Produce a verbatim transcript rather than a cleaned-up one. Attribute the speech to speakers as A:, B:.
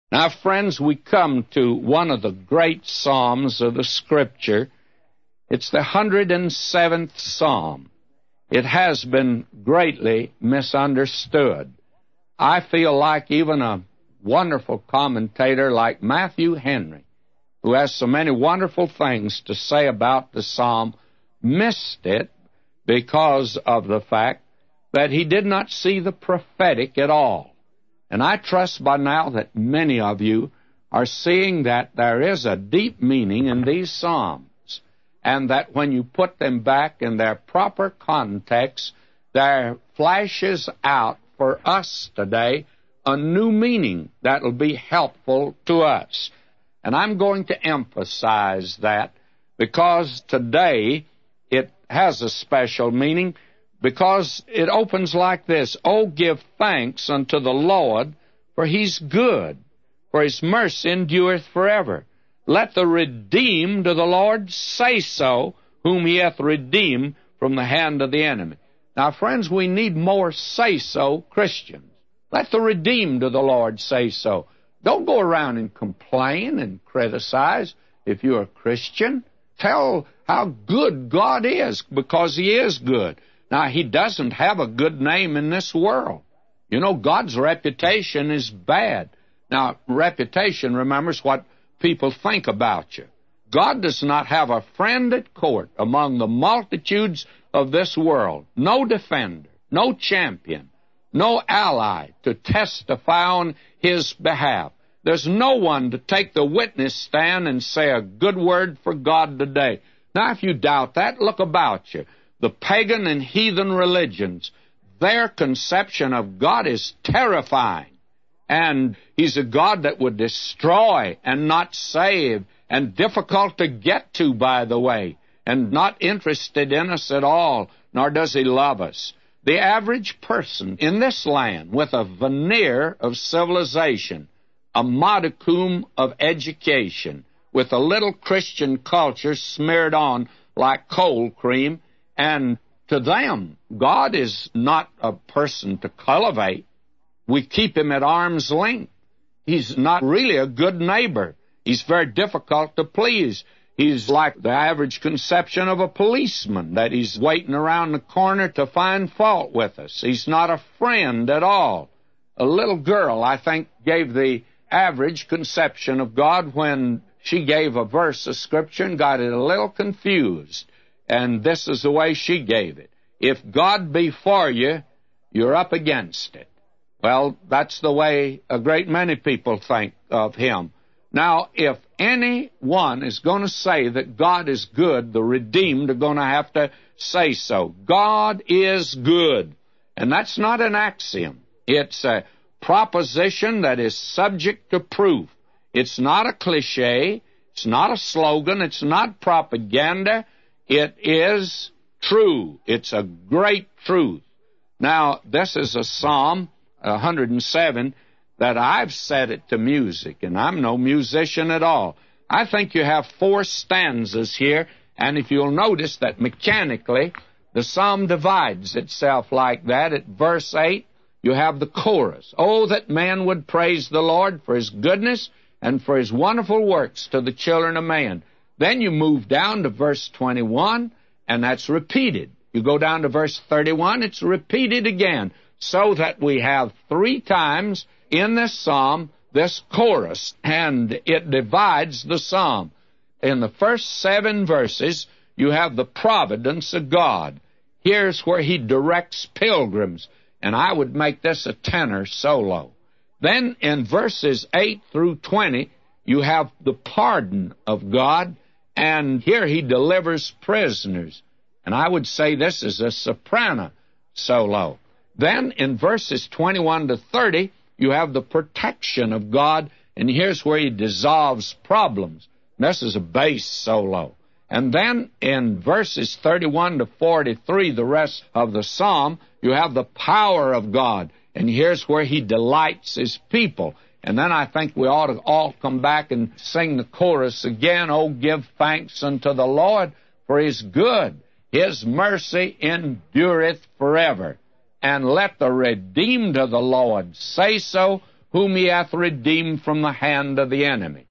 A: Now, friends, we come to one of the great psalms of the Scripture. It's the one hundred seventh Psalm. It has been greatly misunderstood. I feel like even a wonderful commentator like Matthew Henry, who has so many wonderful things to say about the psalm, missed it because of the fact that he did not see the prophetic at all. And I trust by now that many of you are seeing that there is a deep meaning in these psalms, and that when you put them back in their proper context, there flashes out for us today a new meaning that will be helpful to us. And I'm going to emphasize that because today it has a special meaning, because it opens like this: "Oh, give thanks unto the Lord, for he's good, for his mercy endureth forever. Let the redeemed of the Lord say so, whom he hath redeemed from the hand of the enemy." Now, friends, we need more say-so Christians. Let the redeemed of the Lord say so. Don't go around and complain and criticize if you're a Christian. Tell how good God is, because he is good. Now, he doesn't have a good name in this world. You know, God's reputation is bad. Now, reputation, remember, is what people think about you. God does not have a friend at court among the multitudes of this world. No defender, no champion, no ally to testify on his behalf. There's no one to take the witness stand and say a good word for God today. Now, if you doubt that, look about you. The pagan and heathen religions, their conception of God is terrifying. And he's a God that would destroy and not save, and difficult to get to, by the way, and not interested in us at all, nor does he love us. The average person in this land with a veneer of civilization, a modicum of education, with a little Christian culture smeared on like cold cream, and to them, God is not a person to cultivate. We keep him at arm's length. He's not really a good neighbor. He's very difficult to please. He's like the average conception of a policeman, that he's waiting around the corner to find fault with us. He's not a friend at all. A little girl, I think, gave the average conception of God when she gave a verse of Scripture and got it a little confused. And this is the way she gave it: "If God be for you, you're up against it." Well, that's the way a great many people think of him. Now, if anyone is going to say that God is good, the redeemed are going to have to say so. God is good. And that's not an axiom. It's a proposition that is subject to proof. It's not a cliche. It's not a slogan. It's not propaganda. It is true. It's a great truth. Now, this is a Psalm one hundred seven that I've set it to music, and I'm no musician at all. I think you have four stanzas here, and if you'll notice that mechanically the psalm divides itself like that. At verse eight, you have the chorus: "Oh, that man would praise the Lord for his goodness and for his wonderful works to the children of man." Then you move down to verse twenty-one, and that's repeated. You go down to verse thirty-one, it's repeated again, so that we have three times in this psalm this chorus, and it divides the psalm. In the first seven verses, you have the providence of God. Here's where he directs pilgrims, and I would make this a tenor solo. Then in verses eight through twenty, you have the pardon of God, and here he delivers prisoners. And I would say this is a soprano solo. Then in verses twenty-one to thirty, you have the protection of God, and here's where he dissolves problems. This is a bass solo. And then in verses thirty-one to forty-three, the rest of the psalm, you have the power of God, and here's where he delights his people. And then I think we ought to all come back and sing the chorus again: "Oh, give thanks unto the Lord, for his good. His mercy endureth forever. And let the redeemed of the Lord say so, whom he hath redeemed from the hand of the enemy.